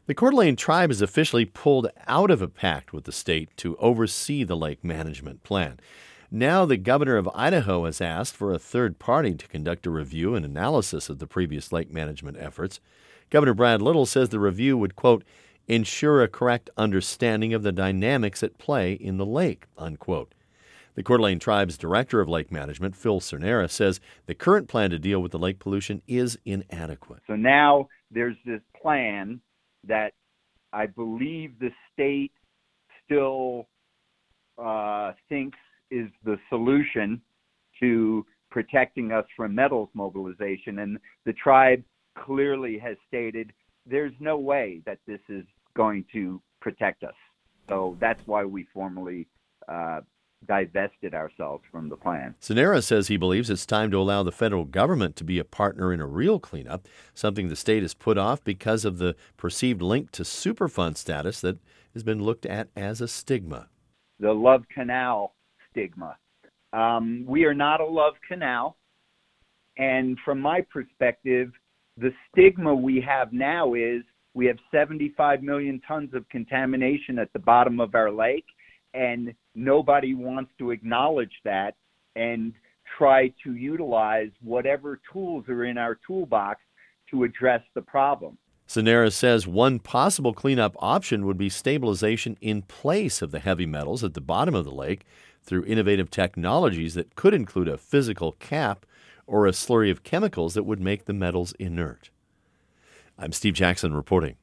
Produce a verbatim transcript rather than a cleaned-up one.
The Coeur d'Alene Tribe has officially pulled out of a pact with the state to oversee the lake management plan. Now the governor of Idaho has asked for a third party to conduct a review and analysis of the previous lake management efforts. Governor Brad Little says the review would, quote, ensure a correct understanding of the dynamics at play in the lake, unquote. The Coeur d'Alene Tribe's director of lake management, Phil Cernera, says the current plan to deal with the lake pollution is inadequate. So now there's this plan that I believe the state still uh, thinks is the solution to protecting us from metals mobilization. And the tribe clearly has stated there's no way that this is going to protect us. So that's why we formally uh, divested ourselves from the plan. Cernera says he believes it's time to allow the federal government to be a partner in a real cleanup, something the state has put off because of the perceived link to Superfund status that has been looked at as a stigma. The Love Canal stigma. Um, we are not a Love Canal. And from my perspective, the stigma we have now is we have seventy-five million tons of contamination at the bottom of our lake, and nobody wants to acknowledge that and try to utilize whatever tools are in our toolbox to address the problem. Cernera says one possible cleanup option would be stabilization in place of the heavy metals at the bottom of the lake through innovative technologies that could include a physical cap or a slurry of chemicals that would make the metals inert. I'm Steve Jackson reporting.